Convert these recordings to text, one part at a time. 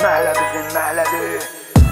Məhlə bizim məhlədir.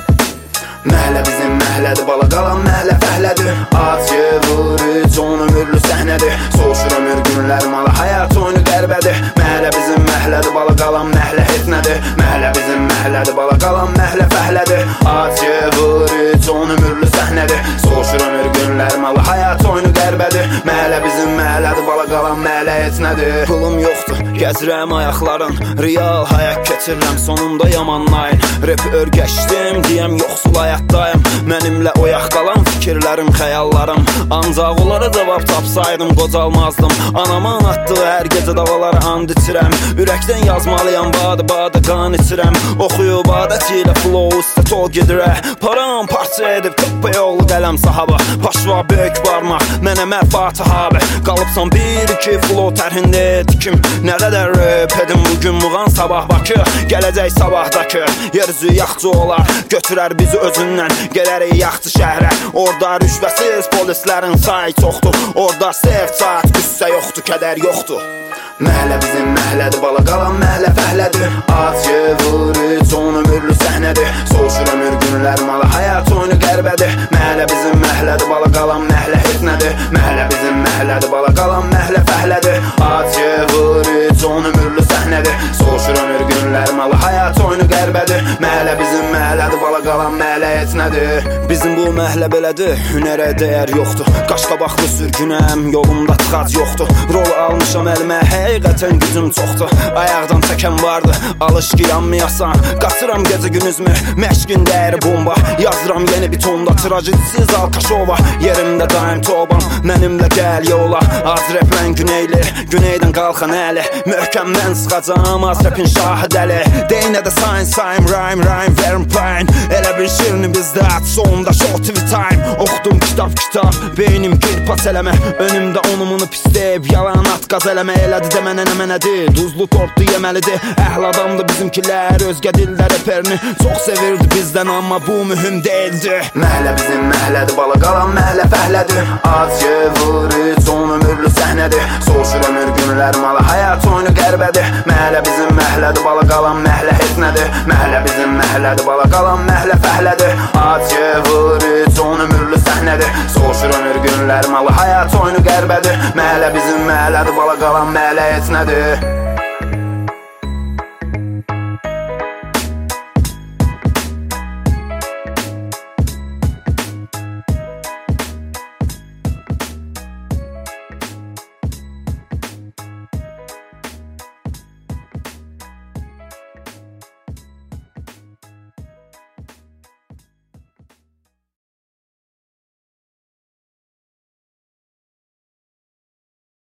Məhlə bizim məhlədir, bala qalan məhlə fəhlədir. Acı vuruc, on ömürlü səhnədir. Soğuşur ömür günlər malı, həyat oyunu qərbədir. Məhlə bizim məhlədir, bala qalan məhlə heç nədir. Məhlə bizim məhlədir, bala qalan məhlə fəhlədir. Acı vuruc, on ömürlü səhnədir. Soğuşur ömür günlər malı, həyat oyunu qərbədir. Məhlə bizim məhlədir, bala qalan məhlə heç nədir. Pulum yoxdur, gəzirəm ayaqların, real həyat keçirəm, sonunda yamanlayın. Rap örgəşdim, deyəm yoxsul həyatdayım. Mənimlə oyaq qalan fikirlərim, xəyallarım. Ancaq onlara cavab tapsaydım qocalmazdım. Anamın atdığı hər gecə davalara and içirəm. Ürəkdən yazmalıyam, badı qan içirəm. Oxuyub adəti ilə flow üstə tol gedirə. Param parça edib tıbbı yolu qələm sahabı. Paşva böyük barmaq, mənə məfati abi. Qalıbsan 1-2 flow tərhində dikim. Nə qədər rap edim bugün muğan sabah Bakı. Gələcək sabahdakı yeryüzü yaxçı olar. Götürər bizi özündən, gələrik yaxçı şəhrə. Orada rüşvəsiz polislərin sayı çoxdur. Orada sevd saat, qüssə yoxdur, kədər yoxdur. Məhlə bizim məhlədir, bala qalan məhlə fəhlədir. Acı vuruc, on ömürlü səhnədir. Soğuşur ömür günlər malı, həyat oyunu qərbədir. Məhlə bizim məhlədir, bala qalan məhlə heç nədir. Məhlə bizim məhlədir, bala qalan məhlə fəhlədir. Acı vuruc, on ömürlü səhnədir. Soğuşur ömür günlər malı, həyat oyunu qərbədir. Məhlə bizim məhlədir, bala qalan məhlə heç nədir. Bizim bu məhlə belədir, hünərə dəyər yoxdur. Qaşqabaqlı sürgünəm, yolumda tıxac yoxdur. Rol almışam əlimə, həqiqətən gücüm çoxdur. Ayaqdan çəkən vardı, alış ki yanmayasan. Qaçıram gecə günüzmü, məşqin dəyəri bomba. Yazıram yeni bir tonda, trajedisiz Alkaşova. Yerimdə daim toban, mənimlə gəl yola. Az replə güneyli, güneydən qalxan əli. Möhkəmdən sıxacam, az repin şahı dəli. Deynə də sayın, rhyme, verim pain. Elə bir şirini bizdə at, sonunda show TV time. Oxudum kitab, beynim kirpas eləmə. Önümdə onumunu pisləyib, yalan at qaz eləmə. Elədi də mənədir, duzlu tortlu yeməlidir. Əhl adamdı bizimkilər, özgə dillər eperini çox sevirdi bizdən, amma bu mühüm deyildi. Məhlə bizim məhlədir, bala qalan məhlə fəhlədir. Acı vuruc, on ömürlü səhnədir. Soğuşur ömür günlər malı, həyat oyunu qərbədir. Məhlə bizim məhlədir, bala qalan məhlə heç nədir. Məhlə bizim məhlədir, bala qalan məhlə fəhlədir. Acı vuruc, on ömürlü səhnədir. Soğuşur ömür günlər malı, həyat oyunu qərbədir. Məhlə bizim məhlədir, bala qalan məhlə heç nədir.